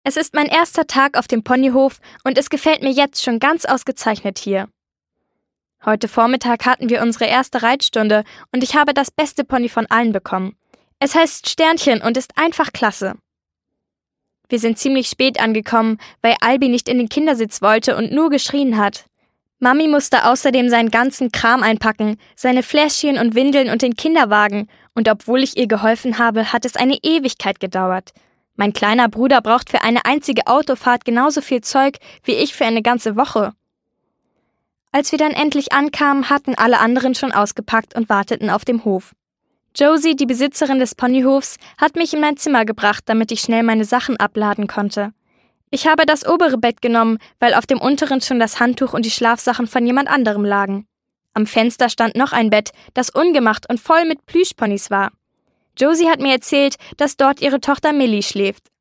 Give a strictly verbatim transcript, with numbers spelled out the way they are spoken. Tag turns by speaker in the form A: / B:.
A: Es ist mein erster Tag auf dem Ponyhof und es gefällt mir jetzt schon ganz ausgezeichnet hier. Heute Vormittag hatten wir unsere erste Reitstunde und ich habe das beste Pony von allen bekommen. Es heißt Sternchen und ist einfach klasse. Wir sind ziemlich spät angekommen, weil Albi nicht in den Kindersitz wollte und nur geschrien hat. Mami musste außerdem seinen ganzen Kram einpacken, seine Fläschchen und Windeln und den Kinderwagen, und obwohl ich ihr geholfen habe, hat es eine Ewigkeit gedauert. Mein kleiner Bruder braucht für eine einzige Autofahrt genauso viel Zeug wie ich für eine ganze Woche. Als wir dann endlich ankamen, hatten alle anderen schon ausgepackt und warteten auf dem Hof. Josie, die Besitzerin des Ponyhofs, hat mich in mein Zimmer gebracht, damit ich schnell meine Sachen abladen konnte. Ich habe das obere Bett genommen, weil auf dem unteren schon das Handtuch und die Schlafsachen von jemand anderem lagen. Am Fenster stand noch ein Bett, das ungemacht und voll mit Plüschponys war. Josie hat mir erzählt, dass dort ihre Tochter Millie schläft.